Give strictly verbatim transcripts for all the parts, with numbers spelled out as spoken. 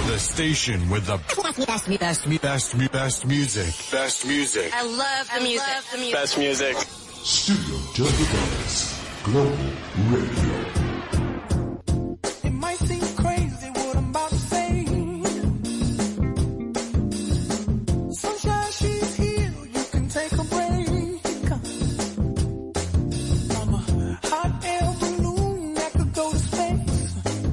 The station with the best, best, best, best, best music. Best music. I love the music. Love the music. Best music. Studio W Buzz Global Radio. It might seem crazy what I'm about to say. Sunshine, she's here. You can take a break. I'm a hot air balloon that could go to space.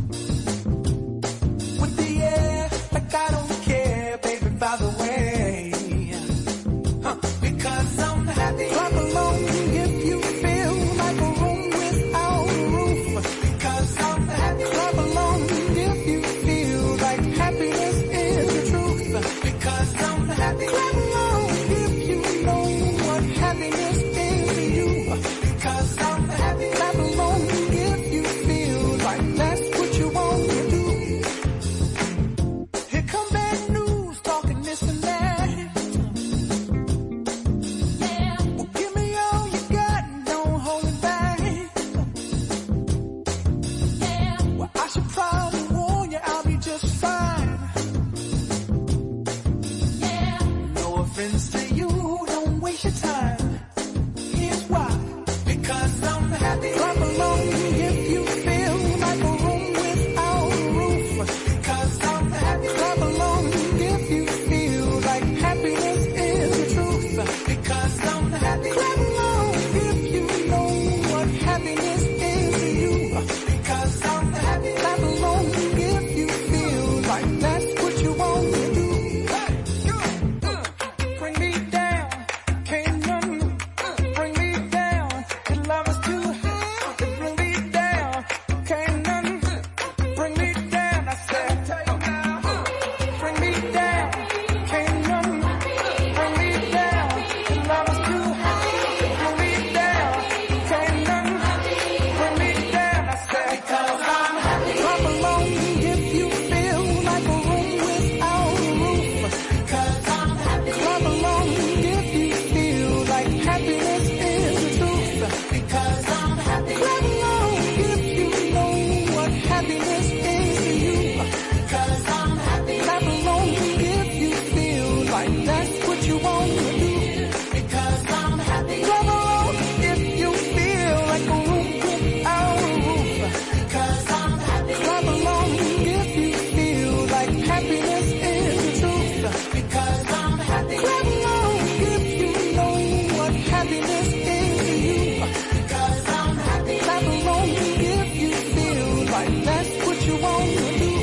With the air, like I don't care, baby, by the way. Huh. Because I'm happy. Clap along if you feel like a room without a roof. Because I'm happy. Clap along if you feel like happiness is the truth. Because I'm happy. Clap along if you know what happiness is to you. Because I'm happy. Clap along if you feel like that's what you want to do. Here come bad news talking this and that. Well, give me all you got and don't hold it back. Well, I should probably warn you, I'll be just fine. No offense to you, don't waste your time. Here's why. Because I'm happy. Clap along if you feel like a room without a roof. Because I'm happy. Clap along if you feel like happiness is the truth. Because I'm happy. Clap along if you know what happiness is to you. Because I'm happy. Clap along if you feel like that's what you want to do. Bring me down, can't none bring me down. Your love is too high to bring me down. Can't none bring me down. I said, bring me down, can't none bring me down. Your love is too high to bring me down. Can't none bring me down. I said, because I'm happy. Clap along if you feel like a room without a roof. Because I'm happy. Clap along if you feel like happiness is the truth. Because I'm happy. Clap along if you know what happiness is to you. Because I'm happy. Clap along if you feel like that's what you want to do. Because I'm happy. Clap along if you feel like a room without a roof. Because I'm happy. Clap along if you feel like happiness is the truth. Because I'm happy. Clap along if you know what happiness is to you. Because I'm happy. Clap along if you feel like that's what you want to do.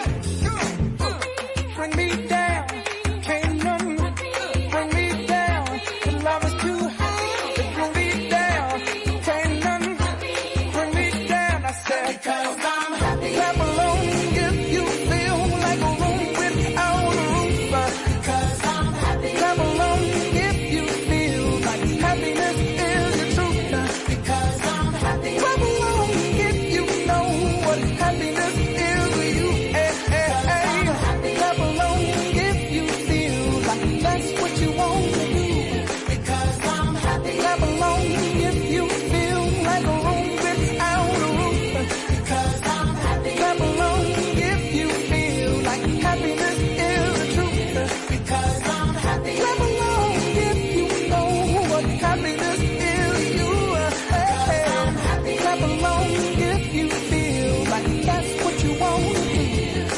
Bring me down, can't none bring me down. Your love is too high to bring me down. Can't none bring me down. I said, because I'm happy. Clap along if you feel like a room without a roof. Because I'm happy. Clap along if you feel like happiness is the truth. Because I'm happy. Clap along if you know what happiness is to you. Hey, hey, hey. Clap along if you feel like that's what you want to do. Because I'm happy. Clap along if you feel like a room without a roof. Because I'm happy. Clap along if you feel like happiness is the truth. Because I'm happy. Clap along if you know what happiness is to you. Hey, I'm happy. Clap along if you feel like that's what you want to do.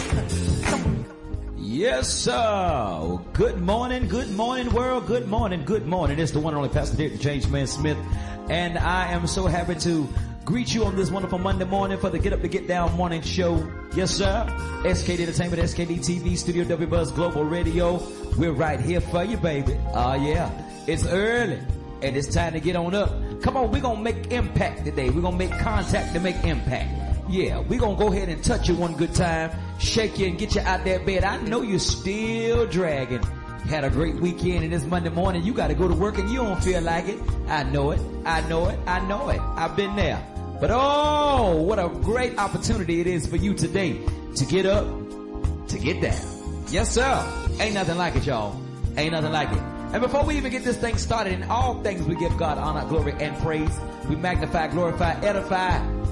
Yes, sir. Well, good morning, good morning, world. Good morning, good morning. It's the one and only Pastor Derek James Man Smith, and I am so happy to greet you on this wonderful Monday morning for the Get Up to Get Down morning show. Yes, sir. S K D Entertainment, S K D T V, Studio W Buzz Global Radio. We're right here for you, baby. Oh, yeah. It's early, and it's time to get on up. Come on, we're going to make impact today. We're going to make contact to make impact. Yeah, we're going to go ahead and touch you one good time, shake you and get you out that bed. I know you're still dragging. Had a great weekend, and this Monday morning you got to go to work and you don't feel like it. I know it. I know it. I know it. I've been there. But oh, what a great opportunity it is for you today to get up, to get down. Yes, sir. Ain't nothing like it, y'all. Ain't nothing like it. And before we even get this thing started, in all things we give God honor, glory, and praise. We magnify, glorify, edify,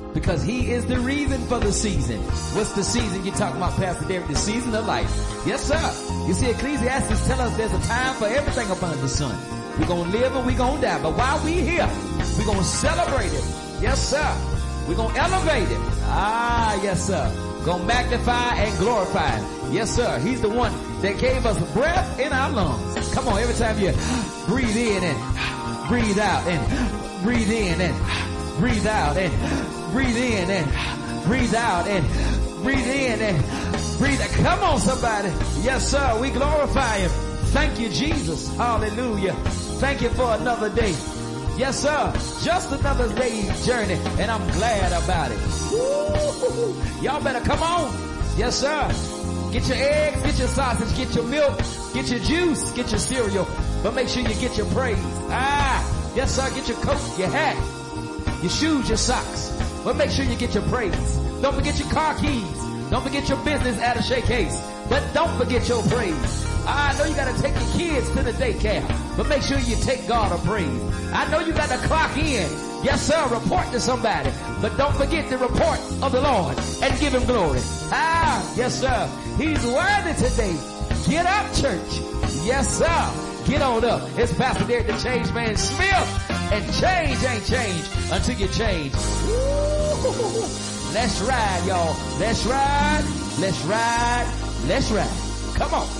Because he is the reason for the season. What's the season you're talking about, Pastor Derek? The season of life. Yes, sir. You see, Ecclesiastes tell us there's a time for everything up under the sun. We're going to live and we're going to die. But while we're here, we're going to celebrate it. Yes, sir. We're going to elevate it. Ah, yes, sir. Going to magnify and glorify it. Yes, sir. He's the one that gave us breath in our lungs. Come on, every time you breathe in and breathe out and breathe in and breathe out and breathe in and breathe out and breathe in and breathe out. Come on, somebody. Yes, sir. We glorify him. Thank you, Jesus. Hallelujah. Thank you for another day. Yes, sir. Just another day's journey, and I'm glad about it. Woo-hoo-hoo. Y'all better come on. Yes, sir. Get your eggs, get your sausage, get your milk, get your juice, get your cereal, but make sure you get your praise. Ah, yes, sir. Get your coat, your hat, your shoes, your socks, but make sure you get your praise. Don't forget your car keys. Don't forget your business attaché case, but don't forget your praise. I know you got to take your kids to the daycare, but make sure you take God a praise. I know you got to clock in. Yes, sir, report to somebody, but don't forget the report of the Lord and give him glory. Ah, yes, sir. He's worthy today. Get up, church. Yes, sir. Get on up. It's Pastor Derek the Change Man Smith, and change ain't change until you change. Woo-hoo-hoo. Let's ride, y'all. Let's ride. Let's ride. Let's ride. Come on.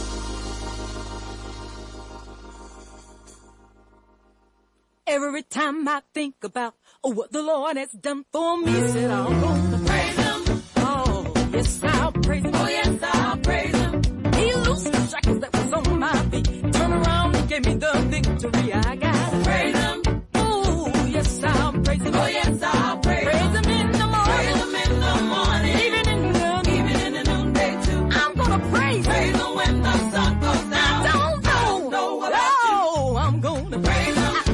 Every time I think about oh, what the Lord has done for me, said I'm going to praise him. Oh, yes, I'll praise him. Oh, yes, I'll praise him. He loosed the shackles that was on my feet. Turn around and gave me the victory. I got to praise him. Oh, yes, I'll praise him. Oh, yes, I'll praise him. Praise him in the morning. Praise him in the morning. Even in the, even in the noonday too. I'm going to praise him. Praise him when the sun goes down. I don't know. I don't know about oh, you. I'm going to praise him.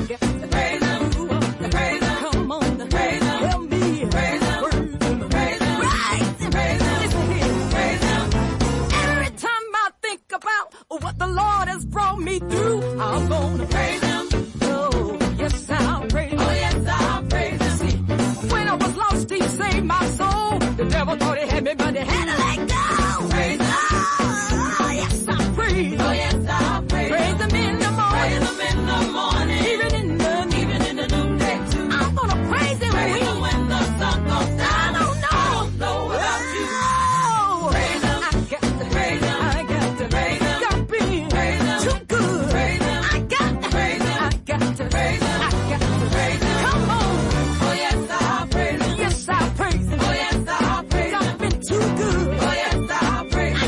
What the Lord has brought me through, I'm gonna praise him. Oh, yes, I'll praise him. Oh, yes, I'll praise him. See, when I was lost, he saved my soul. The devil thought he had me, but he had to let go. Praise him. Oh, yes, I'll praise him. Oh, yes, I'll praise him. Praise him in the morning. Praise him in the morning. Even in the, even in the noonday too. I'm gonna praise him. Praise him when the sun goes down. I don't know. I don't know about you. Oh, praise him. I got to praise him. I got to praise him. Too good. Praise him. I got to praise him. I got to praise him. I got to praise him. Come on. Oh yes, I'll praise him. Yes, I'll praise him. Oh yes, I'll praise him. I've been too good. Oh yes, I'll praise him.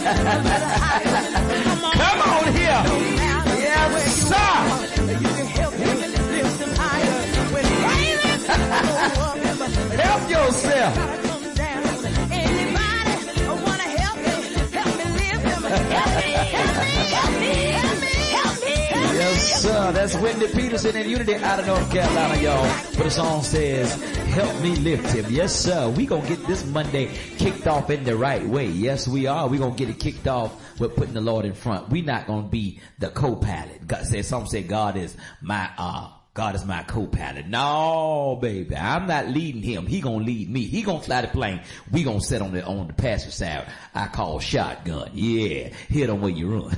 Come on here. Yes, sir. Help yourself. Yes, sir. That's Whitney Peterson and Unity out of North Carolina, y'all. But the song says, help me lift him. Yes, sir. We gonna get this Monday kicked off in the right way. Yes, we are. We gonna get it kicked off with putting the Lord in front. We not gonna be the co-pilot. God said, some say God is my, uh, God is my co-pilot. No, baby. I'm not leading him. He gonna lead me. He gonna fly the plane. We gonna sit on the, on the passenger side. I call shotgun. Yeah. Hit on where you run.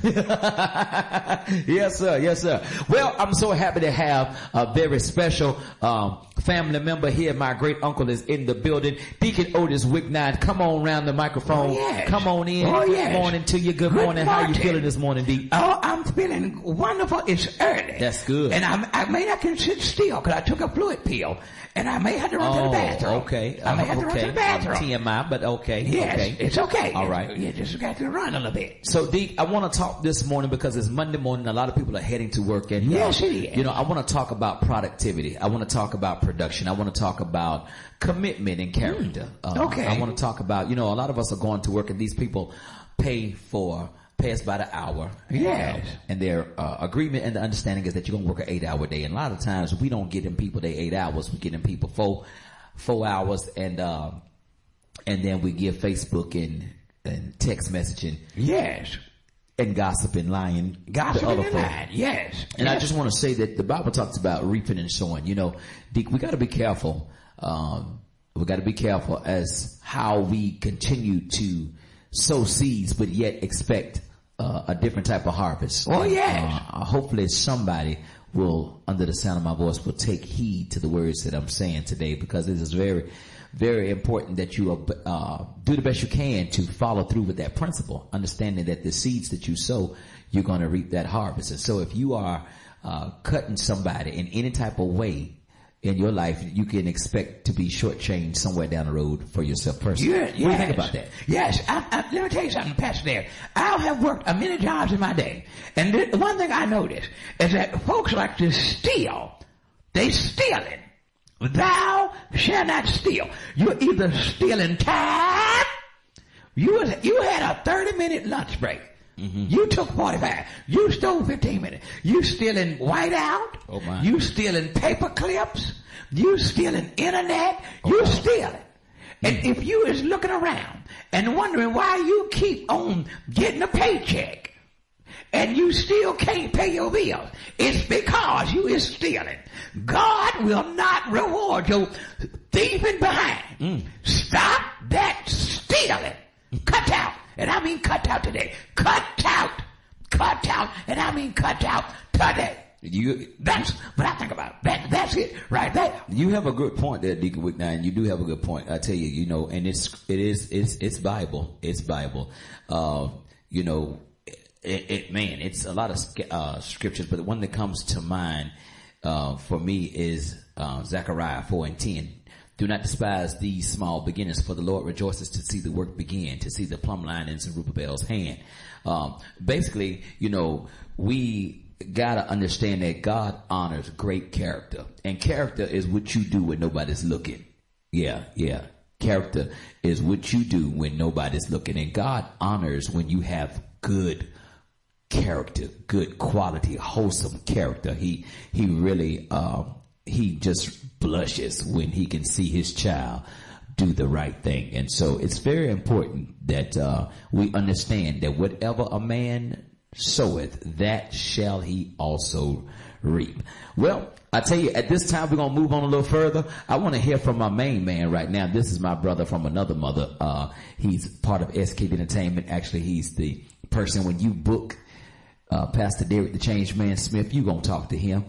Yes, sir. Yes, sir. Well, I'm so happy to have a very special, um, family member here. My great uncle is in the building. Deacon Otis Wicknine. Come on around the microphone. Oh, yes. Come on in. Oh, Good yes. morning to you. Good, Good morning. How you morning. feeling this morning, Deacon? Oh, I'm feeling wonderful. It's early. That's good. And I'm, I may not can sit still because I took a fluid pill. And I may have to run to the bathroom. Okay. I may have to okay. run to the bathroom. T M I, but okay. Yes, okay. it's okay. All right. You just got to run a little bit. So, Deke, I want to talk this morning because it's Monday morning. A lot of people are heading to work. And, Yes, uh, it is. You know, I want to talk about productivity. I want to talk about production. I want to talk about commitment and character. Mm. Uh, Okay. I want to talk about, you know, a lot of us are going to work and these people pay for, pay us by the hour. Yes. And, uh, and their uh, agreement and the understanding is that you're going to work an eight hour day. And a lot of times we don't get them people their eight hours. We get them people four, four hours and, um, and then we give Facebook and, and text messaging. Yes. And gossip and lying. Gossip to other and folk. lying. Yes. And yes. I just want to say that the Bible talks about reaping and sowing. You know, Deke, we got to be careful. Um, we got to be careful as how we continue to sow seeds, but yet expect uh, a different type of harvest. Oh, yes. Uh, hopefully somebody will, under the sound of my voice, will take heed to the words that I'm saying today, because it is very, very important that you uh, do the best you can to follow through with that principle, understanding that the seeds that you sow, you're going to reap that harvest. And so if you are uh, cutting somebody in any type of way in your life, you can expect to be shortchanged somewhere down the road for yourself personally. Yeah, What do you yes. think about that? Yes, I, I, let me tell you something, Pastor Dare. I have worked uh, many jobs in my day, and the one thing I noticed is that folks like to steal. They stealing. Thou shall not steal. You're either stealing time. You was, you had a thirty minute lunch break. Mm-hmm. You took forty-five. You stole fifteen minutes. You stealing whiteout. Oh my. You stealing paper clips. You stealing internet. Oh You my. stealing. And if you is looking around and wondering why you keep on getting a paycheck and you still can't pay your bills, it's because you is stealing. God will not reward your thieving behind. Mm. Stop that stealing. Cut out. And I mean cut out today. Cut out. Cut out. And I mean cut out today. You, That's what I think about. That, that's it right there. You have a good point there, Deacon Wicknine. You do have a good point. I tell you, you know, and it's, it is, it's, it's Bible. It's Bible. Uh, you know, it, it, man, it's a lot of, uh, scriptures, but the one that comes to mind, uh, for me is, uh, Zechariah four and ten. Do not despise these small beginnings, for the Lord rejoices to see the work begin, to see the plumb line in Zerubbabel's hand. Um, basically, you know, we, gotta understand that God honors great character, and character is what you do when nobody's looking. Yeah, yeah. Character is what you do when nobody's looking, and God honors when you have good character, good quality, wholesome character. He, he really, um, he just blushes when he can see his child do the right thing. And so it's very important that, uh, we understand that whatever a man soweth, that shall he also reap. Well, I tell you, at this time, we're going to move on a little further. I want to hear from my main man right now. This is my brother from another mother. Uh, he's part of S K B Entertainment. Actually, he's the person when you book, uh, Pastor Derek, the Change Man Smith, you're going to talk to him.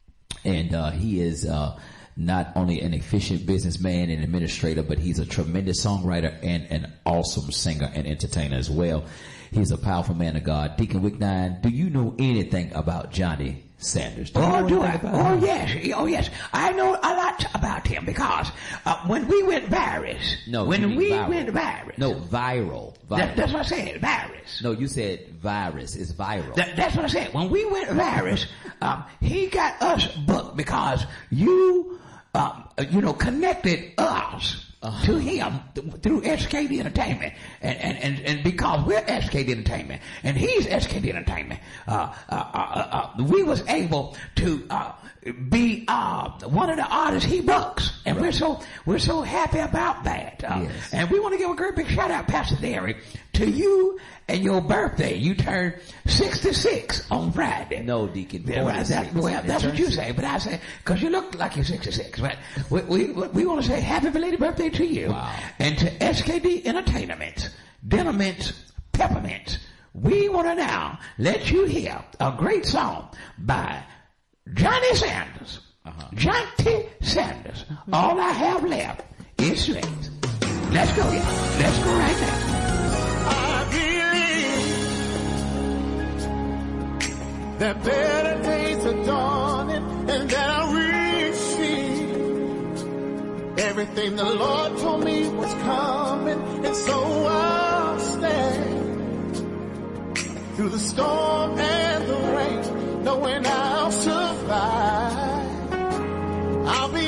And, uh, he is, uh, not only an efficient businessman and administrator, but he's a tremendous songwriter and an awesome singer and entertainer as well. He's a powerful man of God. Deacon Wicknine, do you know anything about Johnny Sanders. Do you Oh, know do I? anything about Oh, him? yes. Oh, yes. I know a lot about him because uh, when we went virus, No, you when mean we viral. went virus, No, viral. viral. that, that's what I said, virus. No, you said virus. It's viral. That, that's what I said. When we went virus, um, he got us booked because you, um, you know, connected us. Uh-huh. To him th- through S K D Entertainment, and, and, and, and because we're S K D Entertainment, and he's S K D Entertainment, uh, uh, uh, uh, we was able to uh, be uh, one of the artists he books, and right. we're so we're so happy about that. Uh, yes. And we want to give a great big shout out, Pastor Derry, to you and your birthday. You turned sixty-six on Friday. No, Deacon. Yeah, right, that, well, that's what you say, but I say, cause you look like you're sixty-six, but we, we, we want to say happy belated birthday to you. Wow. And to S K D Entertainment, Dinnermint, Peppermint, we want to now let you hear a great song by Johnny Sanders. Uh-huh. Johnny Sanders. All I have left is strings. Let's go, yeah. Let's go right now. I believe that better days are dawning and that I receive everything the Lord told me was coming, and so I'll stand through the storm and the rain, knowing I'll survive. I'll be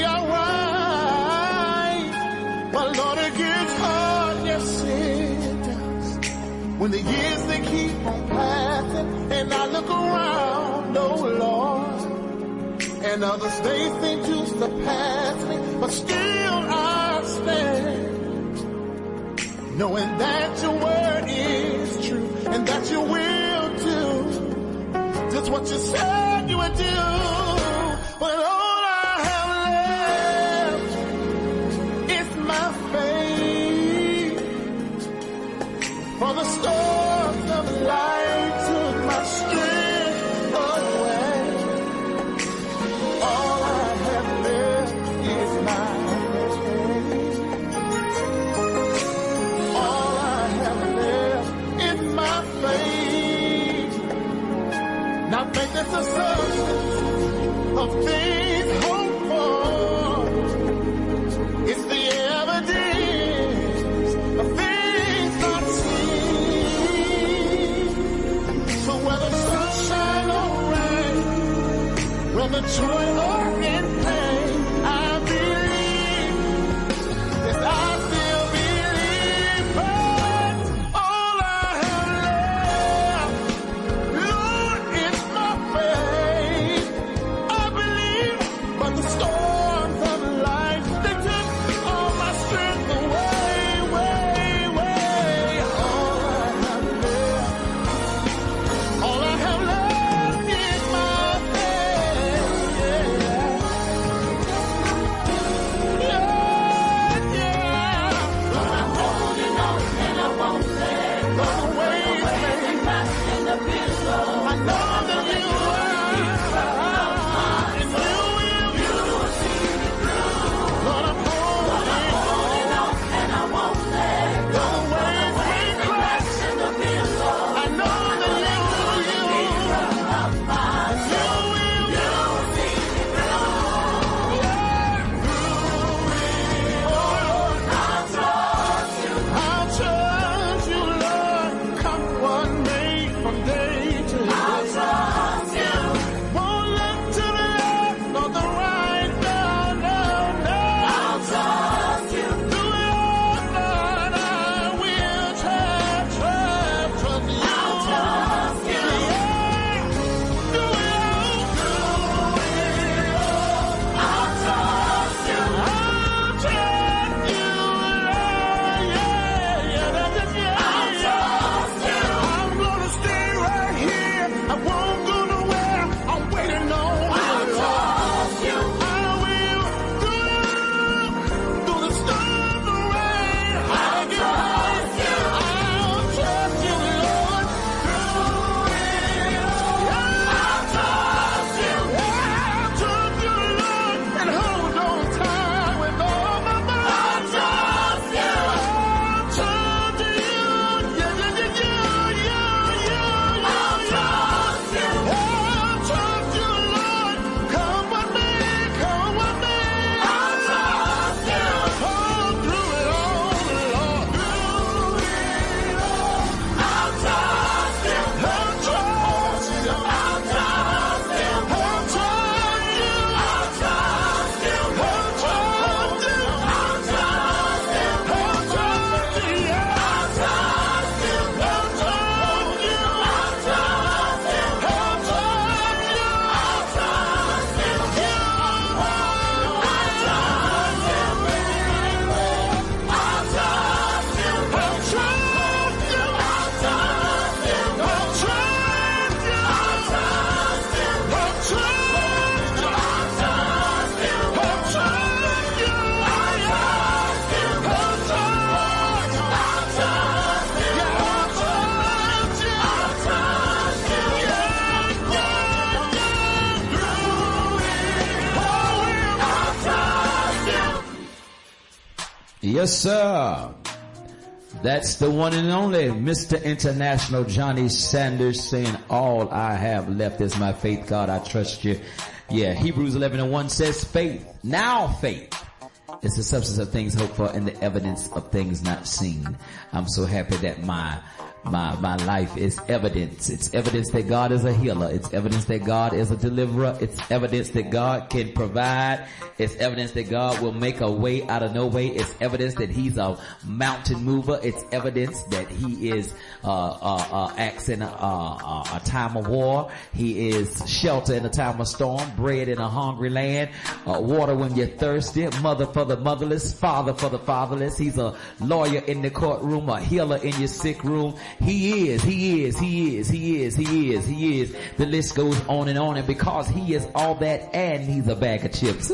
alright. But Lord, it gets hard, yes it does, when the years they keep on passing, and I look around, oh Lord, and others they seem to surpass me, but still I stand, knowing that your word is true, and that you will do just what you said you would do. But all I have left is my faith, for the storms of life took my strength away. All I have left is my faith. All I have left is my faith. Now faith is the substance of things hoped for. It's the evidence of things not seen. So whether sunshine or rain, whether joy or in pain, I believe. Yes, I still believe. But all I have left, Lord, is my faith. I believe, but the storms of life, they took all my strength away, way, way. All I have left, all I have left is my faith. Yeah. Yes, sir. That's the one and only Mister International Johnny Sanders saying, all I have left is my faith. God, I trust you. Yeah, Hebrews eleven and one says faith. Now faith. It's the substance of things hoped for and the evidence of things not seen. I'm so happy that my My, my life is evidence. It's evidence that God is a healer. It's evidence that God is a deliverer. It's evidence that God can provide. It's evidence that God will make a way out of no way. It's evidence that He's a mountain mover. It's evidence that He is, uh, uh, uh, acts in a, uh, a time of war. He is shelter in a time of storm, bread in a hungry land, uh, water when you're thirsty, mother for the motherless, father for the fatherless. He's a lawyer in the courtroom, a healer in your sick room. He is, he is, he is, he is, he is, he is. The list goes on and on, and because He is all that and He's a bag of chips.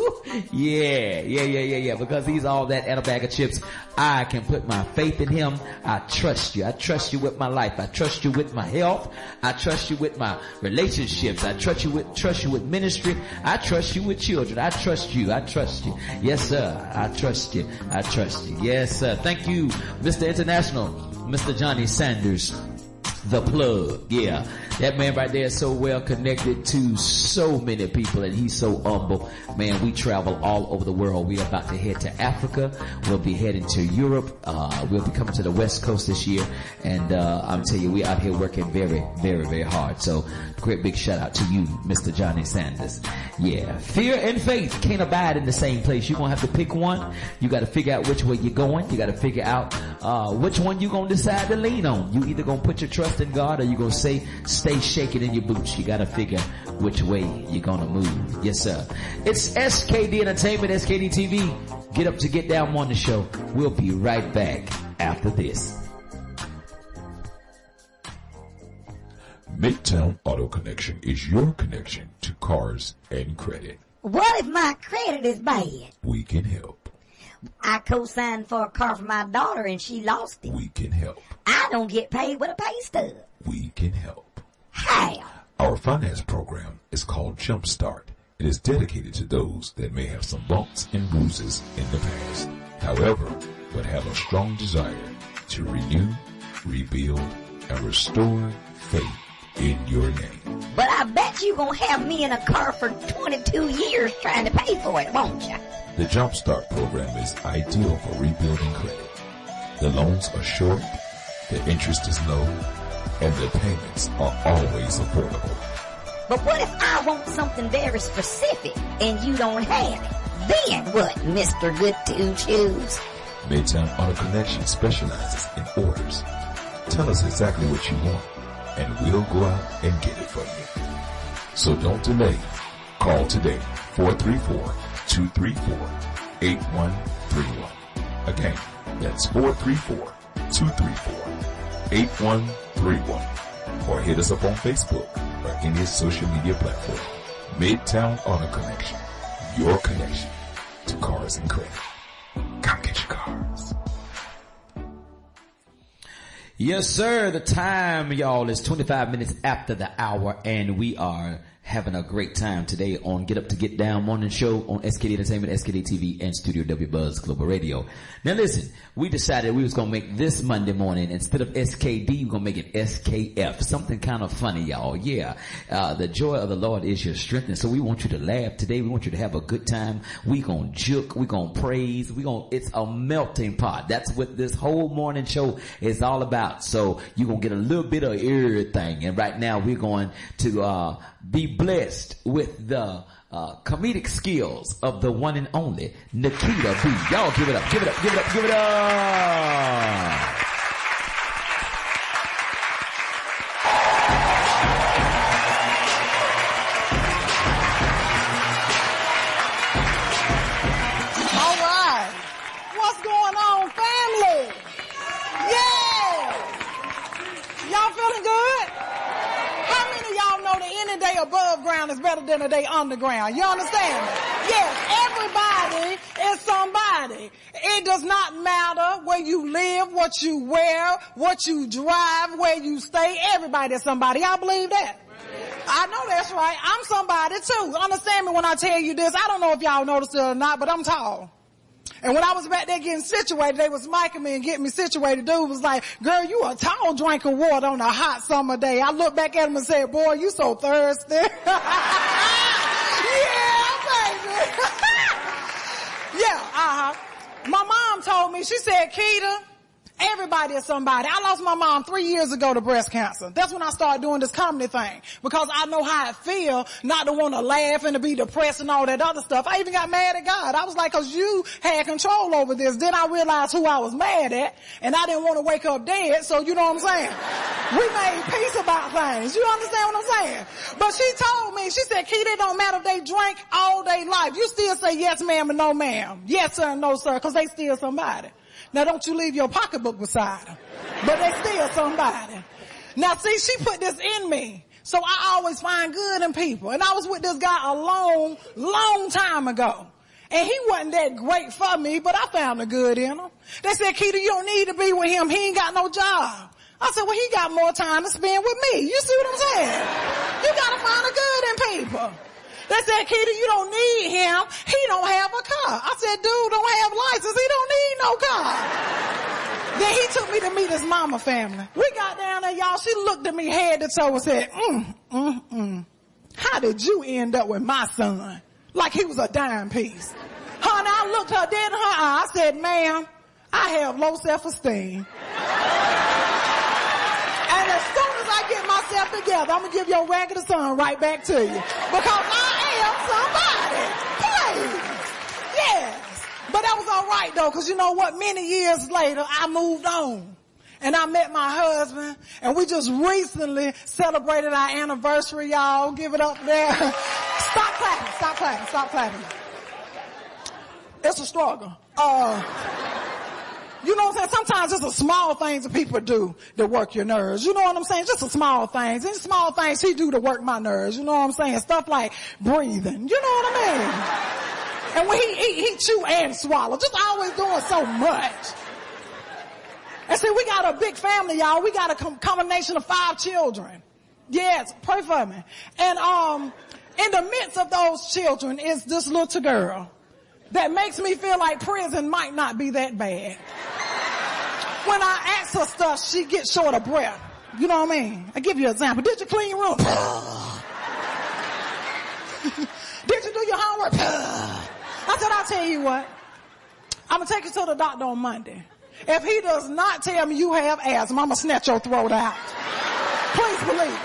yeah, yeah, yeah, yeah, yeah. Because He's all that and a bag of chips, I can put my faith in Him. I trust you. I trust you with my life. I trust you with my health. I trust you with my relationships. I trust you with, trust you with ministry. I trust you with children. I trust you. I trust you. Yes, sir. I trust you. I trust you. Yes, sir. Thank you, Mister International. Mister Johnny Sanders, the plug. Yeah, that man right there is so well connected to so many people, and he's so humble. Man, we travel all over the world. We're about to head to Africa. We'll be heading to Europe. Uh, we'll be coming to the West Coast this year. And, uh, I'm telling you, we're out here working very, very, very hard. So, great big shout out to you, Mister Johnny Sanders. Yeah. Fear and faith can't abide in the same place. You're gonna have to pick one. You gotta figure out which way you're going. You gotta figure out, uh, which one you're gonna decide to lean on. You either gonna put your trust in God, or you gonna say, stay shaking in your boots. You gotta figure which way you're gonna move. Yes, sir. It's S K D Entertainment, S K D T V. Get up to get down on the show. We'll be right back after this. Midtown Auto Connection is your connection to cars and credit. What if my credit is bad? We can help. I co-signed for a car for my daughter and she lost it. We can help. I don't get paid with a pay stub. We can help. How? Our finance program is called Jumpstart. It is dedicated to those that may have some bumps and bruises in the past. However, but have a strong desire to renew, rebuild, and restore faith in your name. But I bet you gonna have me in a car for twenty-two years trying to pay for it, won't you? The Jumpstart program is ideal for rebuilding credit. The loans are short, the interest is low, and the payments are always affordable. But what if I want something very specific and you don't have it? Then what, Mister Good to Choose? Midtown Auto Connection specializes in orders. Tell us exactly what you want, and we'll go out and get it for you. So don't delay. Call today, four three four, two three four, eight one three one. Again, that's four three four, two three four, eight one three one. Or hit us up on Facebook or any social media platform. Midtown Auto Connection, your connection to cars and credit. Come get your cars. Yes, sir. The time, y'all, is twenty-five minutes after the hour, and we are having a great time today on Get Up to Get Down Morning Show on S K D Entertainment, S K D T V, and Studio W Buzz Global Radio. Now listen, we decided we was going to make this Monday morning, instead of S K D, we're going to make it S K F. Something kind of funny, y'all. Yeah. Uh, the joy of the Lord is your strength. And so we want you to laugh today. We want you to have a good time. We going to juke. We going to praise. We going to, it's a melting pot. That's what this whole morning show is all about. So you're going to get a little bit of everything. And right now we're going to, uh, be blessed with the uh comedic skills of the one and only Nikita B. Y'all give it up, give it up, give it up, give it up. All right. What's going on, family? Yeah. Y'all feeling good? How many of y'all know that any day above ground is better than a day underground? You understand? Yes, everybody is somebody. It does not matter where you live, what you wear, what you drive, where you stay. Everybody is somebody. I believe that. I know that's right. I'm somebody too. Understand me when I tell you this. I don't know if y'all noticed it or not, but I'm tall. And when I was back there getting situated, they was micing me and getting me situated. Dude was like, girl, you a tall drink of water on a hot summer day. I looked back at him and said, boy, you so thirsty. Yeah, baby. Yeah, uh-huh. My mom told me, she said, Keita, everybody is somebody. I lost my mom three years ago to breast cancer. That's when I started doing this comedy thing. Because I know how it feels not to want to laugh and to be depressed and all that other stuff. I even got mad at God. I was like, cause you had control over this. Then I realized who I was mad at. And I didn't want to wake up dead. So you know what I'm saying? We made peace about things. You understand what I'm saying? But she told me, she said, Keita, it don't matter if they drink all day life. You still say yes ma'am and no ma'am. Yes sir and no sir. Cause they still somebody. Now don't you leave your pocketbook beside them. But they still somebody. Now see, she put this in me. So I always find good in people. And I was with this guy a long, long time ago. And he wasn't that great for me, but I found the good in him. They said, Keita, you don't need to be with him. He ain't got no job. I said, well, he got more time to spend with me. You see what I'm saying? You gotta find the good in people. They said, Keita, you don't need him. He don't have a car. I said, dude don't have license. He don't need no car. Then he took me to meet his mama family. We got down there, y'all. She looked at me head to toe and said, mm, mm, mm. How did you end up with my son? Like he was a dime piece. Honey, I looked her dead in her eye. I said, ma'am, I have low self-esteem. And as soon as I get myself together, I'm going to give your raggedy son right back to you. Because I am somebody. Please. Yes. But that was all right, though, because you know what? Many years later, I moved on. And I met my husband, and we just recently celebrated our anniversary, y'all. Give it up there. Stop clapping. Stop clapping. Stop clapping. It's a struggle. Uh... You know what I'm saying? Sometimes it's the small things that people do to work your nerves. You know what I'm saying? Just the small things. Any small things he do to work my nerves. You know what I'm saying? Stuff like breathing. You know what I mean? And when he eat, he chew and swallow. Just always doing so much. And see, we got a big family, y'all. We got a com- combination of five children. Yes, pray for me. And um, in the midst of those children is this little girl that makes me feel like prison might not be that bad. When I ask her stuff, she gets short of breath. You know what I mean? I give you an example. Did you clean your room? Did you do your homework? I said, I'll tell you what. I'm going to take you to the doctor on Monday. If he does not tell me you have asthma, I'm going to snatch your throat out. Please believe it.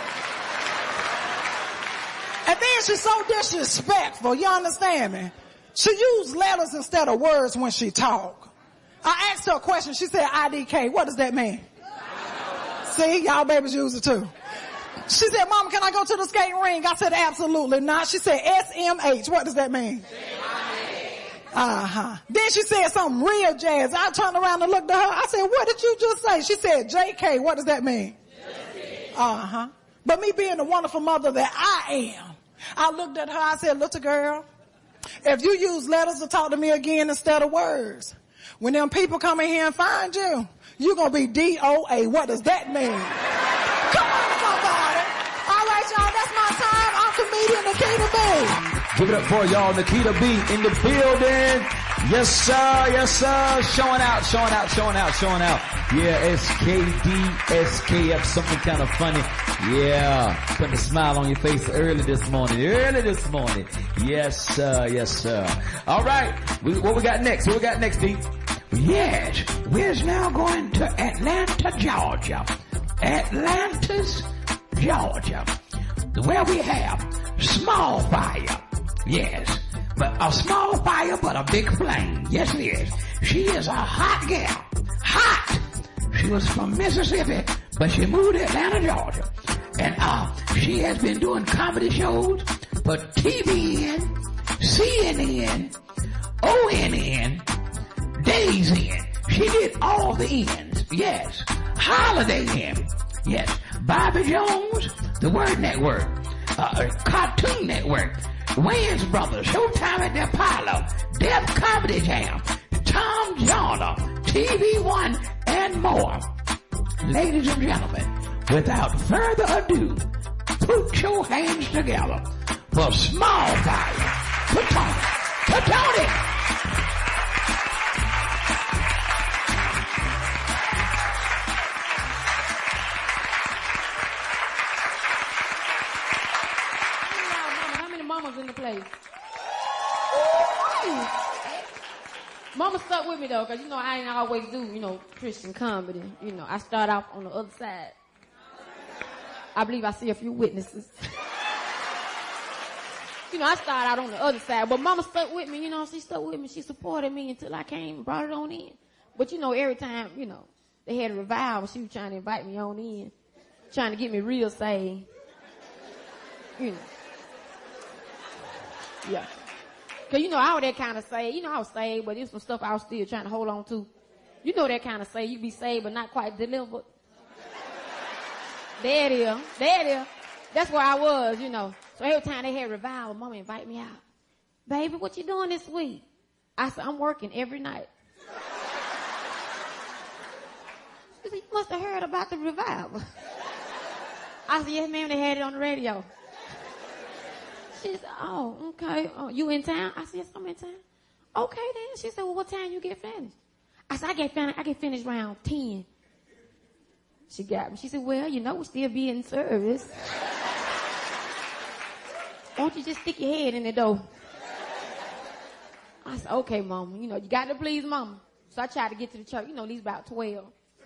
And then she's so disrespectful. You understand me? She used letters instead of words when she talk. I asked her a question. She said I D K. What does that mean? See, y'all babies use it too. She said, Mama, can I go to the skating rink? I said, absolutely not. She said S M H. What does that mean? Uh-huh. Then she said something real jazz. I turned around and looked at her. I said, what did you just say? She said J K. What does that mean? Uh-huh. But me being the wonderful mother that I am, I looked at her. I said, little girl, if you use letters to talk to me again instead of words, when them people come in here and find you, you're going to be D O A. What does that mean? Come on, somebody. All right, y'all, that's my time. I'm comedian Nikita B. Give it up for y'all, Nikita B in the building. Yes, sir. Yes, sir. Showing out, showing out, showing out, showing out. Yeah, S K D, S K F, something kind of funny. Yeah, putting a smile on your face early this morning, early this morning. Yes, sir. Yes, sir. All right. We, what we got next? What we got next, D? Yes, we're now going to Atlanta, Georgia. Atlanta's, Georgia, where we have small fire. Yes, but a small fire, but a big flame. Yes, it is. She is a hot gal. Hot. She was from Mississippi, but she moved to Atlanta, Georgia. And uh, she has been doing comedy shows for T V N, C N N, O N N, Days Inn. She did all the ends. Yes. Holiday Inn. Yes. Bobby Jones, the Word Network, uh, Cartoon Network, Wayans Brothers, Showtime at the Apollo, Def Comedy Jam, Tom Joyner, T V One, and more. Ladies and gentlemen, without further ado, put your hands together for Small Fire. Put on it. Put on it. in the place. Ooh. Mama stuck with me though, cause you know I ain't always do, you know, Christian comedy. You know, I start off on the other side. I believe I see a few witnesses. You know, I started out on the other side, but Mama stuck with me, you know, she stuck with me, she supported me until I came and brought it on in. But you know, every time, you know, they had a revival, she was trying to invite me on in, trying to get me real saved. You know. Yeah. Cause you know, I was that kind of saved. You know, I was saved, but there's some stuff I was still trying to hold on to. You know that kind of saved. You be saved, but not quite delivered. There it is. There it is. That's where I was, you know. So every time they had revival, Mama invite me out. Baby, what you doing this week? I said, I'm working every night. She said, you must have heard about the revival. I said, yes, ma'am, they had it on the radio. She said, oh, okay. Oh, you in town? I said, yes, I'm in town. Okay, then. She said, well, what time you get finished? I said, I get finished, I get finished around ten. She got me. She said, well, you know, we'll still be in service. Won't you just stick your head in the door? I said, okay, Mama. You know, you got to please Mama. So I tried to get to the church. You know, these about twelve.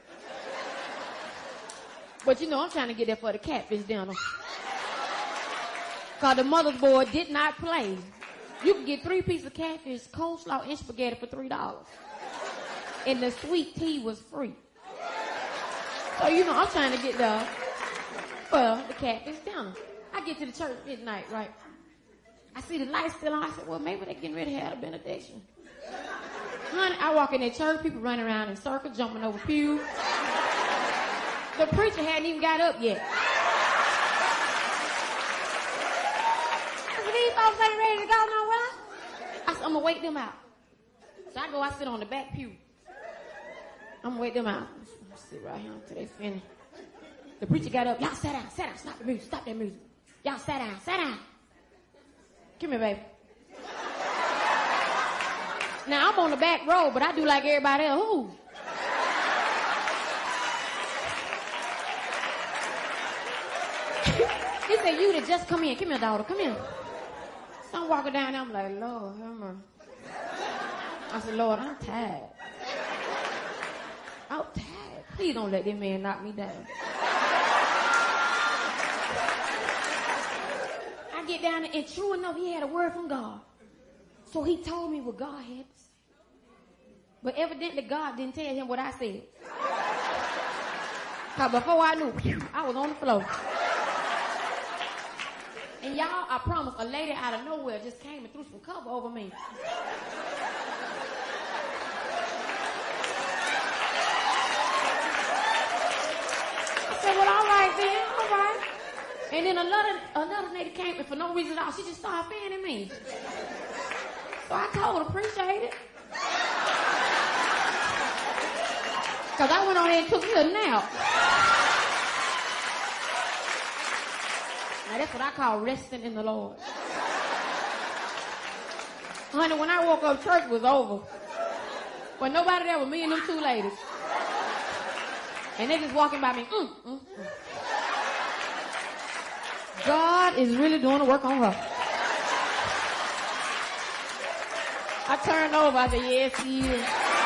But, you know, I'm trying to get there for the catfish dinner. Because the mother's board did not play. You can get three pieces of catfish, coleslaw, and spaghetti for three dollars. And the sweet tea was free. So, you know, I'm trying to get there for the catfish dinner. I get to the church midnight, right? I see the lights still on. I said, well, maybe they're getting ready to have a benediction. Honey, I walk in that church, people running around in circles, jumping over pews. The preacher hadn't even got up yet. I said, these folks ain't ready to go nowhere. I said, I'm going to wait them out. So I go, I sit on the back pew. I'm going to wait them out. I sit right here until they finish. The preacher got up. Y'all sit down, sit down, stop the music, stop that music. Y'all sit down, sit down. Come here, baby. Now, I'm on the back row, but I do like everybody else. Who? He said, you to just come in. Come here, daughter. Come here. So I'm walking down there. I'm like, Lord, have mercy. I said, Lord, I'm tired. I'm tired. Please don't let this man knock me down. I get down there, and true enough, he had a word from God. So he told me what God had to say. But evidently, God didn't tell him what I said. Because before I knew, I was on the floor. And y'all, I promise, a lady out of nowhere just came and threw some cover over me. I said, well, all right then, all right. And then another another lady came and for no reason at all, she just started fanning me. So I told her, appreciate it. Because I went on there and took me a nap. Now that's what I call resting in the Lord. Honey, when I woke up, church was over. But nobody there was me and them two ladies. And they just walking by me. Mm, mm, mm. God is really doing the work on her. I turned over. I said, yes, he is.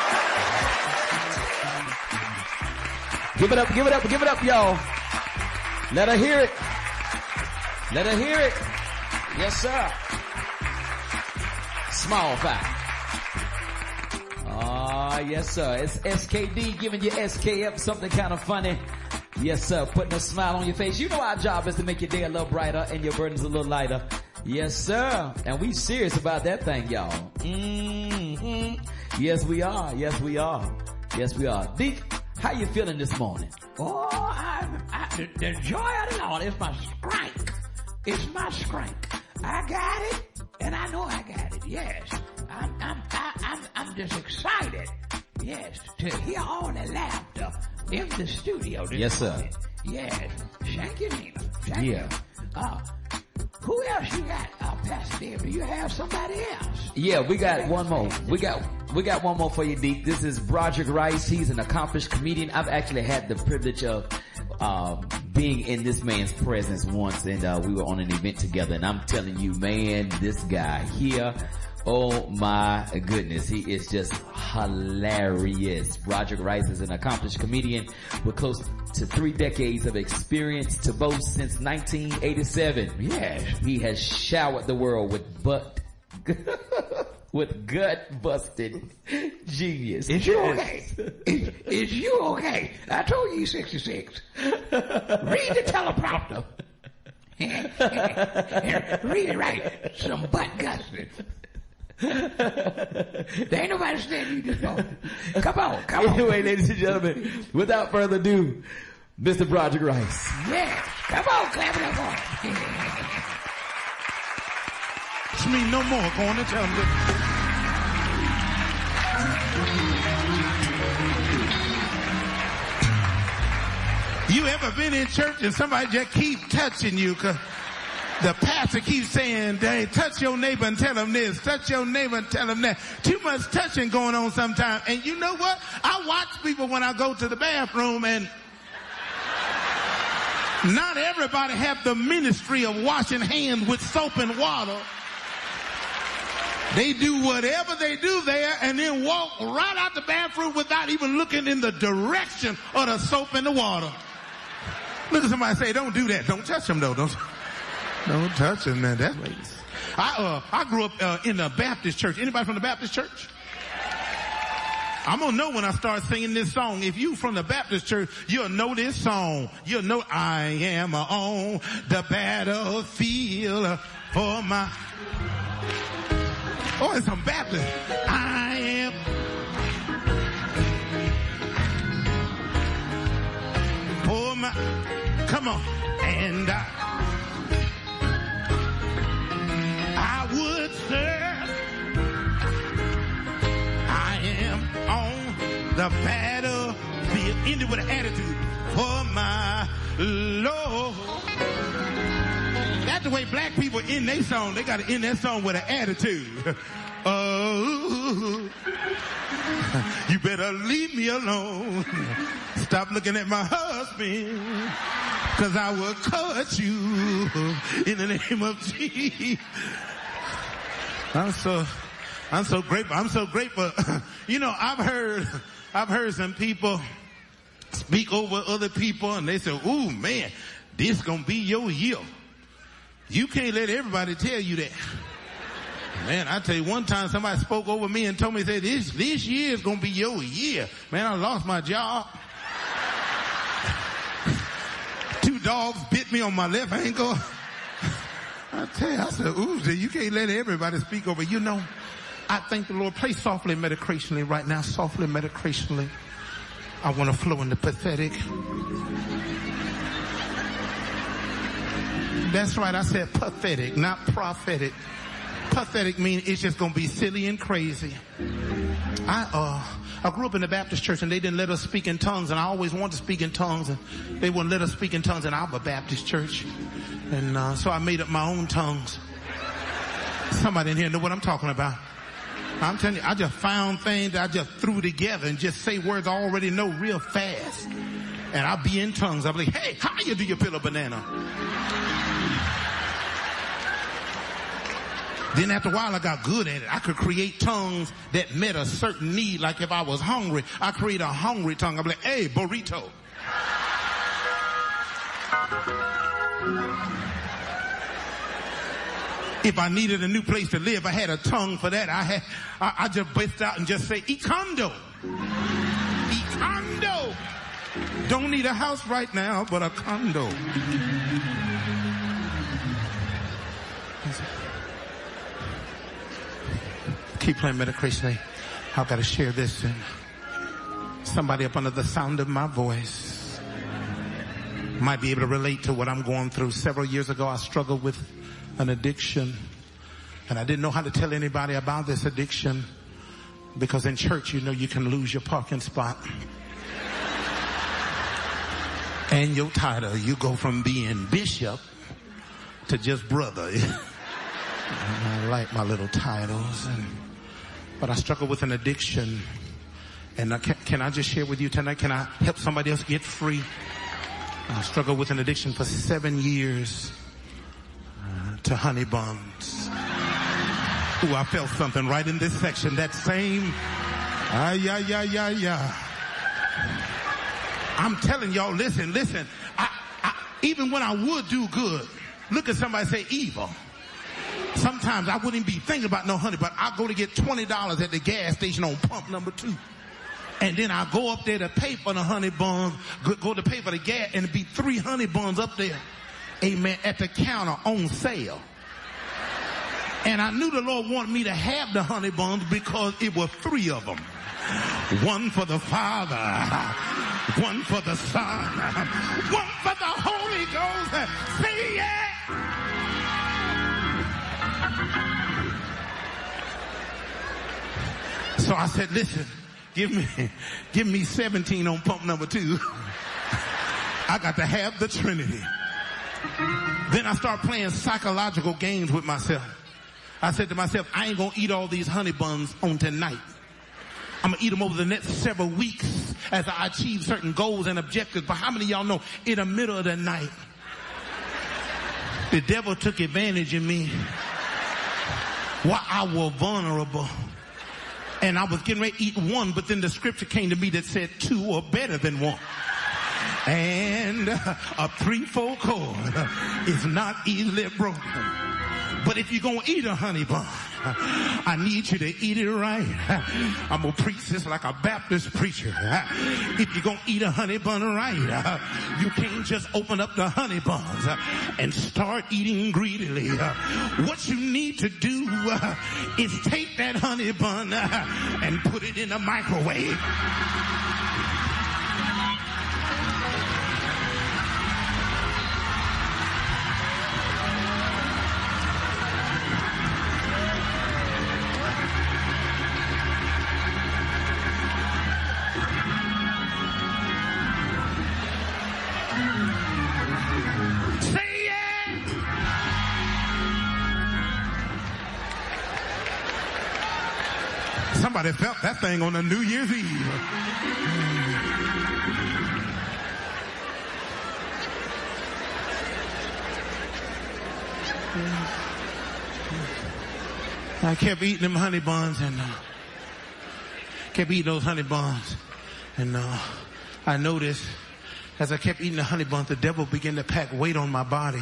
Give it up, give it up, give it up, y'all. Let her hear it. Let her hear it. Yes, sir. Small fry. Ah, yes, sir. It's S K D giving you S K F something kind of funny. Yes, sir. Putting a smile on your face. You know our job is to make your day a little brighter and your burdens a little lighter. Yes, sir. And we serious about that thing, y'all. Mm-hmm. Yes, we are. Yes, we are. Yes, we are. Deke, how you feeling this morning? Oh, I, I, the, the joy of the Lord is my strength. It's my strength. I got it, and I know I got it. Yes, I'm, I'm, I, I'm, I'm just excited. Yes, to hear all the laughter in the studio this Yes, morning. sir. Yes, thank you, Nina. Thank Yeah. you. Uh, who else you got, uh, Pastor Dave? Do you have somebody else? Yeah, we got one more. We got we got one more for you, Deke. This is Broderick Rice. He's an accomplished comedian. I've actually had the privilege of um, being in this man's presence once, and uh, we were on an event together, and I'm telling you, man, this guy here, oh my goodness, he is just hilarious. Broderick Rice is an accomplished comedian with close to three decades of experience to boast since nineteen eighty-seven. Yes, he has showered the world with butt with gut busted genius. Is you okay? Is, is you okay? I told you sixty-six. Read the teleprompter. Read it right. Some butt gusted. There ain't nobody standing you just on. Come on, come on. Anyway, ladies and gentlemen, without further ado, Mister Broderick Rice. Yes, come on, clap it up on it. It's me no more. Go on and tell them that. You ever been in church and somebody just keep touching you? Cause the pastor keeps saying, hey, touch your neighbor and tell him this. Touch your neighbor and tell him that. Too much touching going on sometimes. And you know what? I watch people when I go to the bathroom, and not everybody have the ministry of washing hands with soap and water. They do whatever they do there and then walk right out the bathroom without even looking in the direction of the soap and the water. Look at somebody say, don't do that. Don't touch them though. Don't, don't touch them, man. That's I, uh, I grew up uh, in the Baptist church. Anybody from the Baptist church? I'm going to know when I start singing this song. If you from the Baptist church, you'll know this song. You'll know, I am on the battlefield for my... Oh, it's some Baptist. I am... For my... Come on. And I... I would serve. I am on the battlefield. Ended with an attitude. For my Lord. That's the way black people end their song. They got to end their song with an attitude. Oh, you better leave me alone. Stop looking at my husband, cause I will cut you in the name of Jesus. I'm so, I'm so grateful. I'm so grateful. You know, I've heard, I've heard some people speak over other people, and they say, "Ooh, man, this gonna be your year." You can't let everybody tell you that. Man, I tell you, one time somebody spoke over me and told me, say, this, this year is going to be your year. Man, I lost my job. Two dogs bit me on my left ankle. I tell you, I said, ooh, you can't let everybody speak over. You know, I thank the Lord. Play softly meditationally right now. Softly meditationally. I want to flow in the pathetic. That's right, I said pathetic, not prophetic. Pathetic means it's just going to be silly and crazy. I uh, I grew up in the Baptist church, and they didn't let us speak in tongues, and I always wanted to speak in tongues, and they wouldn't let us speak in tongues in our Baptist church. And uh, so I made up my own tongues. Somebody in here know what I'm talking about. I'm telling you, I just found things that I just threw together and just say words I already know real fast. And I'll be in tongues. I'll be like, hey, how you do you peel a banana? Then after a while, I got good at it. I could create tongues that met a certain need. Like if I was hungry, I create a hungry tongue. I'd be like, hey, burrito. If I needed a new place to live, I had a tongue for that. I had, I, I just burst out and just say, Ikondo. Ikondo. Don't need a house right now, but a condo. Keep playing meditationally. I've got to share this. And somebody up under the sound of my voice might be able to relate to what I'm going through. Several years ago, I struggled with an addiction, and I didn't know how to tell anybody about this addiction, because in church, you know, you can lose your parking spot and your title. You go from being bishop to just brother. I like my little titles, and but I struggle with an addiction. And I can, can I just share with you tonight? Can I help somebody else get free? I struggled with an addiction for seven years uh, to honey buns. Ooh, I felt something right in this section. That same, ah, yeah, yeah, yeah, yeah. I'm telling y'all, listen, listen. I, I, even when I would do good, look at somebody say evil. Sometimes I wouldn't be thinking about no honey, but I go to get twenty dollars at the gas station on pump number two. And then I go up there to pay for the honey buns, go, go to pay for the gas, and it'd be three honey buns up there, amen, at the counter on sale. And I knew the Lord wanted me to have the honey buns because it was three of them. One for the Father, one for the Son, one for the Holy Ghost. Say yeah. So I said, listen, give me, give me seventeen on pump number two. I got to have the Trinity. Then I start playing psychological games with myself. I said to myself, I ain't gonna eat all these honey buns on tonight. I'm gonna eat them over the next several weeks as I achieve certain goals and objectives. But how many of y'all know in the middle of the night, the devil took advantage of me while I was vulnerable? And I was getting ready to eat one, but then the scripture came to me that said two are better than one. And a threefold cord is not easily broken. But if you're going to eat a honey bun, I need you to eat it right. I'm going to preach this like a Baptist preacher. If you're going to eat a honey bun right, you can't just open up the honey buns and start eating greedily. What you need to do is take that honey bun and put it in a microwave. Somebody felt that thing on a New Year's Eve. I kept eating them honey buns and uh, kept eating those honey buns. And uh, I noticed as I kept eating the honey buns, the devil began to pack weight on my body.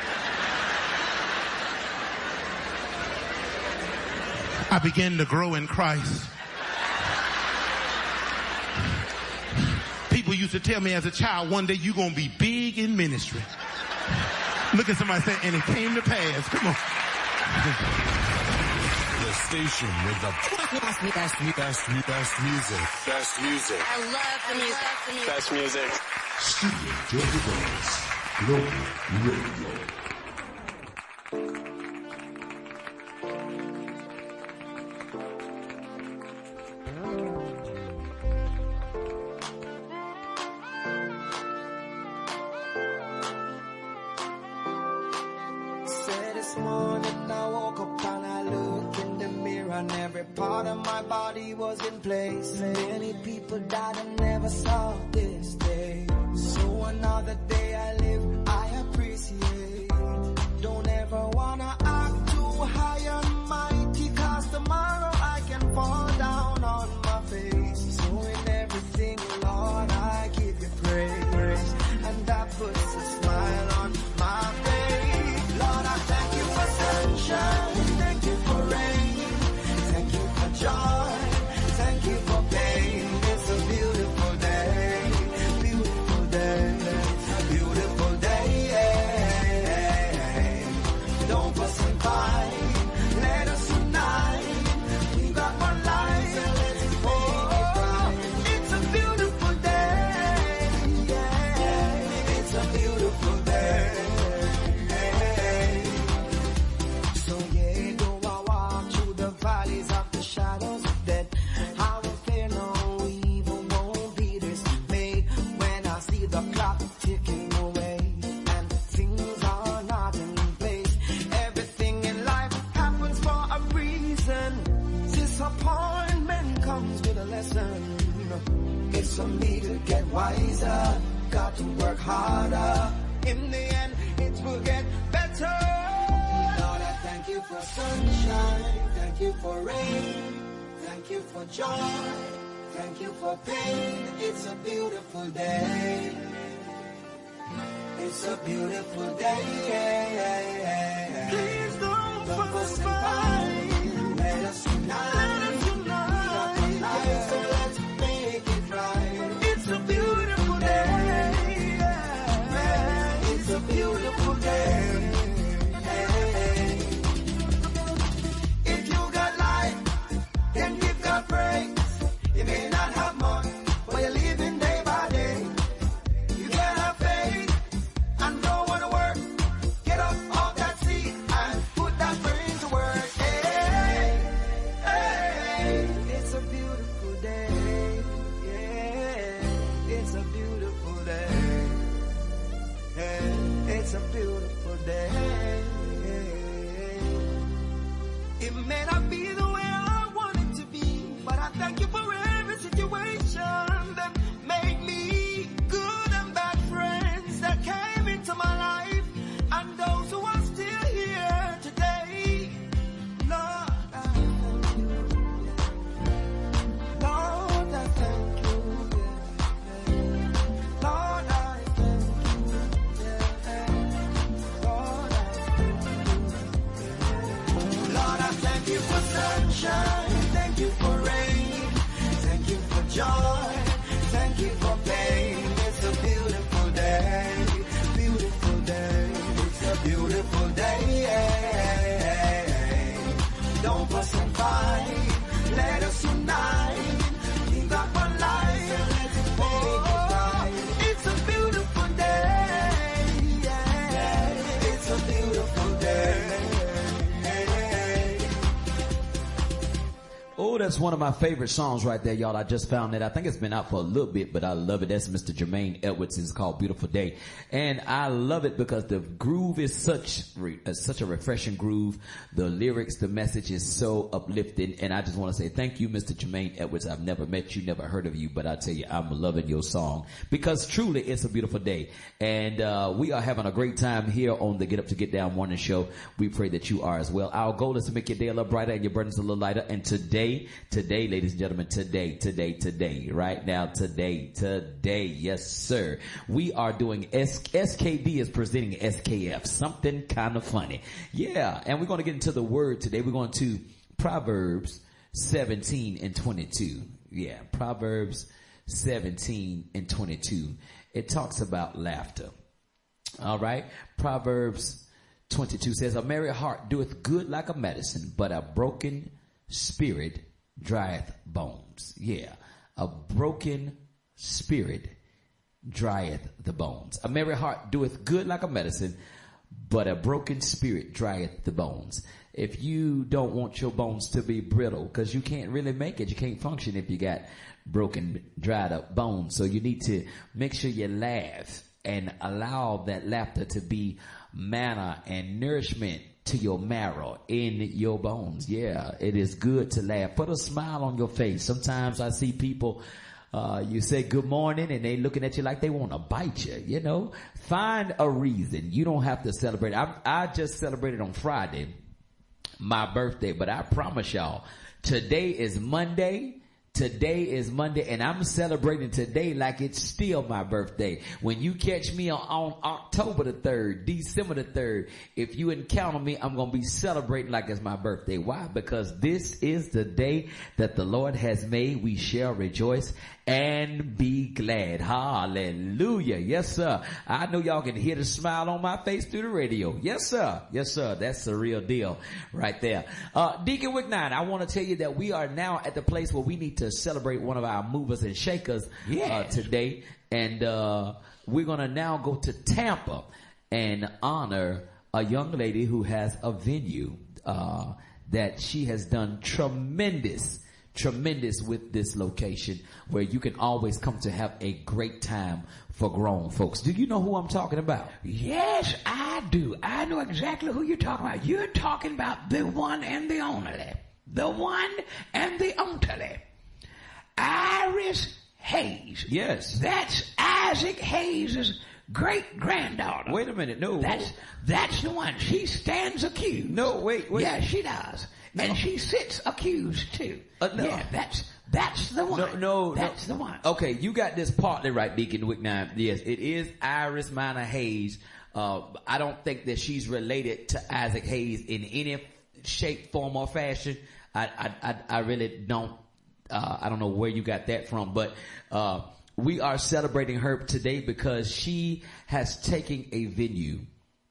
I began to grow in Christ. People used to tell me as a child, one day you're going to be big in ministry. Look at somebody say, and it came to pass. Come on. The station with the best, best, best, best music. Best music. I love the music. Best music. Studio Georgia Boys, Global Radio. Place. Many people died and never saw this day. So another day I live, I appreciate. Don't ever wanna act too high and mighty, cause tomorrow I can fall down on my face. So in everything, Lord, I give you praise. And that puts a smile on my face. Lord, I thank you for sunshine. Thank you for rain. Thank you for joy. Thank you for pain. It's a beautiful day, beautiful day, for rain. Thank you for joy. Thank you for pain. It's a beautiful day. It's a beautiful day. Please don't fuss us fight. Let us unite. Let us unite. So let's make it right. It's a beautiful day. It's a beautiful day. If you got life, then give God praise. You may not have much, but you're living day by day. You can have faith and don't want to work. Get up off that seat and put that brain to work. Hey, hey, it's a beautiful day. Yeah, it's a beautiful day. Hey, it's a beautiful day. It may not be the way I want it to be, but I thank you for every situation that made me good and bad friends that came into my life, and those who are still here today. Lord, I thank you. Lord, I thank you. Lord, I thank you. Lord, I thank you. Lord, I thank you for sunshine. Thank you for rain. Thank you for joy. Thank you for pain. It's a beautiful day. Beautiful day. It's a beautiful day. Don't fuss and fight. Let us unite. We got one life. Let's make it right. It's a beautiful day. It's a beautiful day. Oh, that's one of my favorite songs right there, y'all. I just found that. I think it's been out for a little bit, but I love it. That's Mister Jermaine Edwards. It's called Beautiful Day. And I love it because the groove is such, uh, such a refreshing groove. The lyrics, the message is so uplifting. And I just want to say thank you, Mister Jermaine Edwards. I've never met you, never heard of you, but I tell you, I'm loving your song because truly it's a beautiful day. And, uh, we are having a great time here on the Get Up to Get Down morning show. We pray that you are as well. Our goal is to make your day a little brighter and your burdens a little lighter. And today, Today, ladies and gentlemen, today, today, today, right now, today, today, yes, sir. We are doing S- SKD is presenting S K F, something kind of funny. Yeah, and we're going to get into the word today. We're going to Proverbs seventeen and twenty-two. Yeah, Proverbs seventeen and twenty-two. It talks about laughter. All right, Proverbs twenty-two says, a merry heart doeth good like a medicine, but a broken spirit drieth bones. Yeah. A broken spirit drieth the bones. A merry heart doeth good like a medicine, but a broken spirit drieth the bones. If you don't want your bones to be brittle, because you can't really make it, you can't function if you got broken, dried up bones. So you need to make sure you laugh and allow that laughter to be manna and nourishment to your marrow in your bones. Yeah, it is good to laugh. Put a smile on your face. Sometimes I see people, uh, you say good morning and they looking at you like they want to bite you, you know. Find a reason. You don't have to celebrate. I, I just celebrated on Friday, my birthday, but I promise y'all, today is Monday. Today is Monday and I'm celebrating today like it's still my birthday. When you catch me on, on October the third, December the third, if you encounter me, I'm going to be celebrating like it's my birthday. Why? Because this is the day that the Lord has made. We shall rejoice and be glad. Hallelujah. Yes, sir. I know y'all can hear the smile on my face through the radio. Yes, sir. Yes, sir. That's the real deal right there. Uh, Deacon Wick nine, I want to tell you that we are now at the place where we need to celebrate one of our movers and shakers yes. uh, today. And uh, we're going to now go to Tampa and honor a young lady who has a venue uh, that she has done tremendous tremendous with this location where you can always come to have a great time for grown folks. Do you know who I'm talking about? Yes, I do. I know exactly who you're talking about. You're talking about the one and the only. The one and the only. Iris Hayes. Yes. That's Isaac Hayes' great granddaughter. Wait a minute. No. That's, that's the one. She stands accused. No, wait, wait. Yeah, she does. and she sits accused too. Uh, no. Yeah, that's that's the one. No, no, that's no. the one. Okay, you got this partly right, Deacon Wick Nine. Yes, it is Iris Minor Hayes. Uh, I don't think that she's related to Isaac Hayes in any shape, form, or fashion. I, I, I, I really don't. Uh, I don't know where you got that from, but uh, we are celebrating her today because she has taken a venue,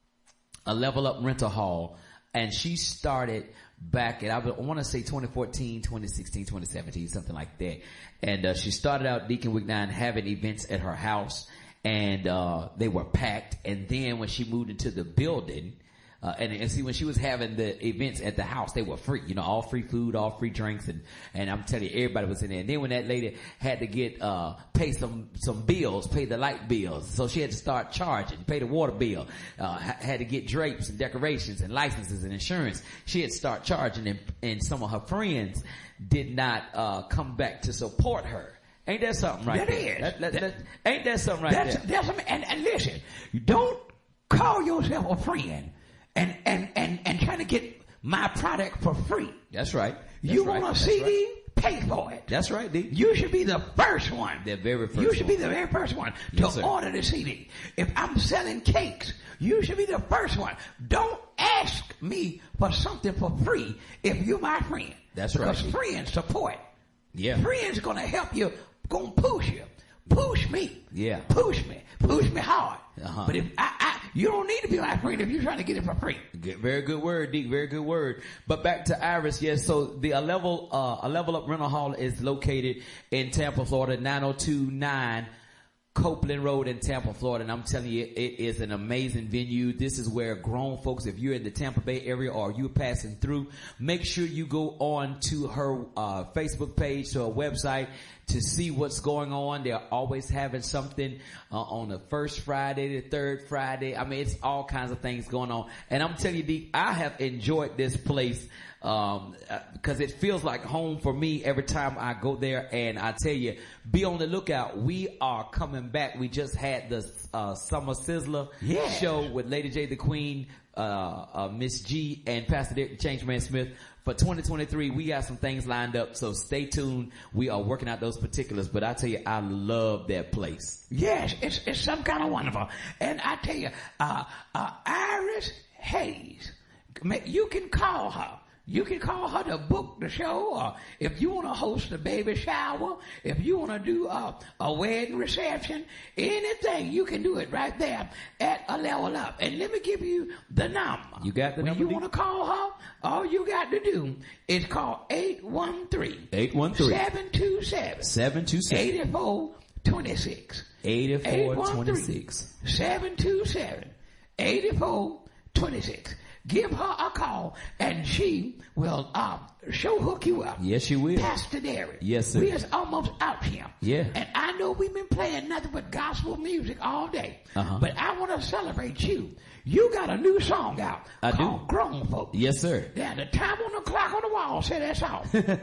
a Level Up Rental Hall, and she started back at, I want to say twenty fourteen, twenty sixteen, twenty seventeen, something like that. And uh, she started out, Deacon Wick Nine, having events at her house, and uh they were packed. And then when she moved into the building, Uh, and, and see, when she was having the events at the house, they were free, you know, all free food, all free drinks, and, and I'm telling you, everybody was in there. And then when that lady had to get, uh, pay some, some bills, pay the light bills, so she had to start charging, pay the water bill, uh, ha- had to get drapes and decorations and licenses and insurance. She had to start charging, and, and some of her friends did not, uh, come back to support her. Ain't that something right that there? Is. That, that, that, that, ain't that something right that's, there? That's, and, and listen, don't call yourself a friend and, and, and, and trying to get my product for free. That's right. That's you right. want a That's C D? Right. Pay for it. That's right, D. You should be the first one. The very first You should one. be the very first one Yes, to sir. order the C D. If I'm selling cakes, you should be the first one. Don't ask me for something for free if you're my friend. That's right. Because friends support. Yeah. Friends gonna help you, gonna push you. Push me. Yeah. Push me. Push me hard. Uh-huh. But if I, I, you don't need to be my friend if you're trying to get it for free. Very good word, Deke. Very good word. But back to Iris, yes. So the a level, uh, a level up rental hall is located in Tampa, Florida, nine oh two nine Copeland Road in Tampa, Florida. And I'm telling you, it is an amazing venue. This is where grown folks, if you're in the Tampa Bay area or you're passing through, make sure you go on to her, uh, Facebook page, to her website, to see what's going on. They're always having something uh, on the first Friday, the third Friday. I mean, it's all kinds of things going on. And I'm telling you, Deke, I have enjoyed this place um because it feels like home for me every time I go there. And I tell you, be on the lookout. We are coming back. We just had the uh Summer Sizzler Yeah. show with Lady J the Queen, uh, uh Miss G, and Pastor Derek the Changeman Smith. For twenty twenty-three, we got some things lined up, so stay tuned. We are working out those particulars, but I tell you, I love that place. Yes, it's, it's some kind of wonderful. And I tell you, uh, uh, Iris Hayes, you can call her. You can call her to book the show, or if you want to host a baby shower, if you want to do a, a wedding reception, anything, you can do it right there at a Level Up. And let me give you the number. You got the when number, you D? want to call her, all you got to do is call eight one three, eight one three, seven two seven, seven two seven, eight four two six. eighty-four twenty-six. seven two seven, eight four two six. Give her a call and she will uh, show hook you up. Yes, she will. Pastor Derek. Yes, sir. We is almost out here. Yeah. And I know we've been playing nothing but gospel music all day. Uh-huh. But I want to celebrate you. You got a new song out I called do. Grown Folks. Yes, sir. Yeah, the time on the clock on the wall said that's all.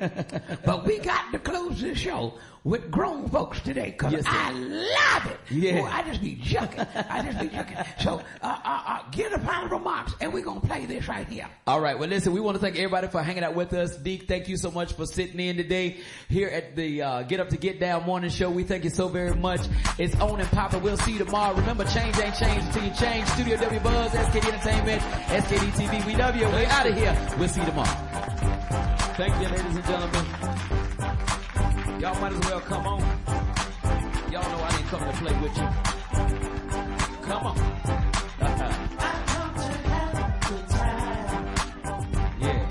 But we got to close this show with Grown Folks today because Yes, sir. I love it. Yeah. Boy, I just be jumping. I just be jumping. So, uh, uh, uh, get a final remarks and we're going to play this right here. All right. Well, listen, we want to thank everybody for hanging out with us. Deke, thank you so much for sitting in today here at the uh, Get Up to Get Down morning show. We thank you so very much. It's on and popping. We'll see you tomorrow. Remember, change ain't change until you change. Studio W Buzz, S K D Entertainment, S K D T V. We love you. We're out of here. We'll see you tomorrow. Thank you, ladies and gentlemen. Y'all might as well come on. Y'all know I didn't come to play with you. Come on. Yeah.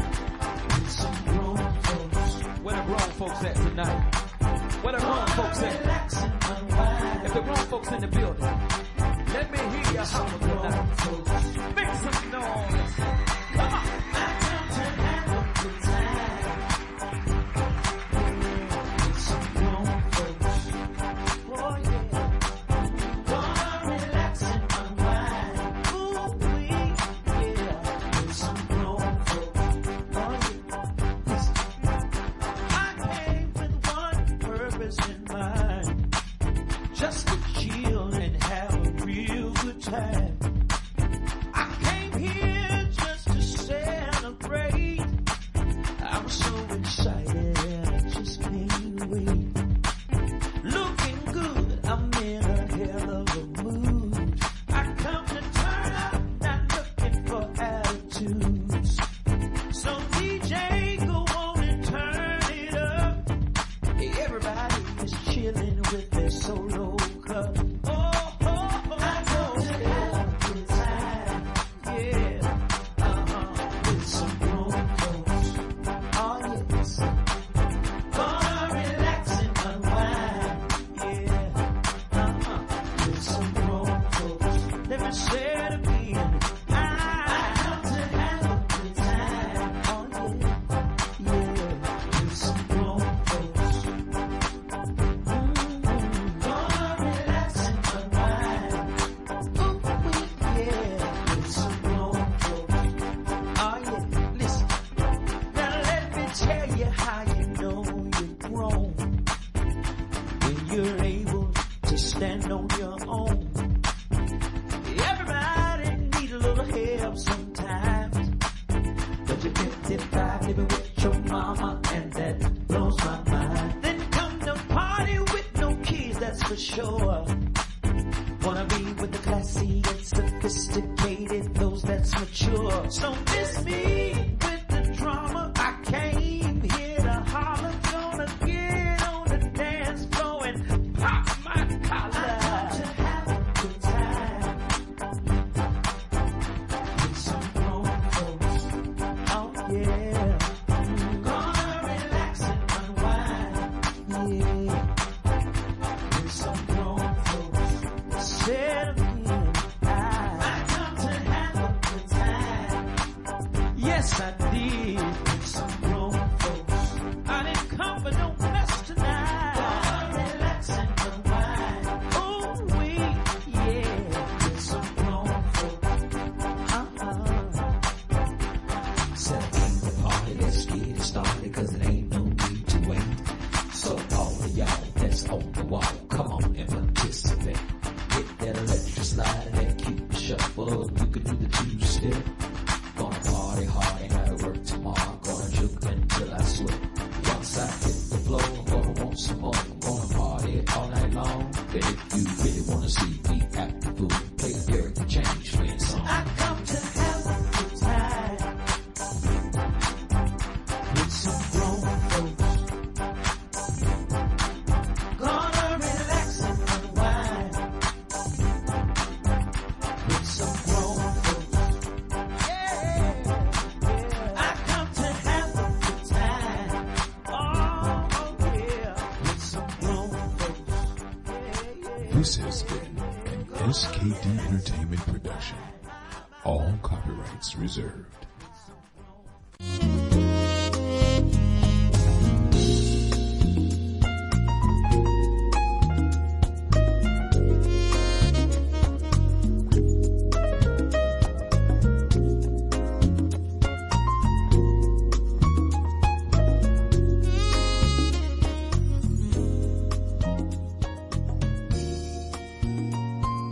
Where the grown folks at tonight? Where the grown folks at? If the grown folks in the building, let me hear your holler tonight. Make some noise. Come on. Just to chill and have a real good time. Said again, I, I come to have a good time. Oh yeah, yeah, with some grown folks. Mm-hmm. Gonna relax and unwind. Ooh, yeah, with some grown folks. Oh yeah, listen. Now let me tell you how you know you're grown. When you're able to stand on your own. Everybody need a little help sometimes. But you're fifty-five living with your mama, and that blows my mind. Then come to party with no kids, that's for sure. Wanna be with the classy and sophisticated, those that's mature. So miss me with the drama. I came here to holler, gonna get on the dance floor and pop my collar. To have a good time with some grown folks. Oh yeah, gonna relax and unwind. Yeah, with some grown folks. Said again, I, I come to have a good time. Yes, I did. With some grown folks. I didn't come for no mess tonight. Gonna relax and unwind. Oh, we, yeah, with some grown folks. Uh-huh. Said I came to party, let's get it started, cause it ain't no need to wait. So all of y'all that's on the wall, come on and participate. Hit that electric slide and that cute shuffle. You can do the two-step. Gonna party hard, ain't gotta work tomorrow. Gonna juke until I sweat. Once I hit the floor, I'm gonna want some more. I'm gonna party all night long. But if you really wanna see me act the fool, play the Derek the Change Man song. I come to have a good time with some grown folks. Gonna relax and unwind with some grown folks. Yeah, yeah. I come to have a good time. Oh, yeah, with some grown folks. Yeah, yeah. This has been an S K D Entertainment production. All copyrights reserved.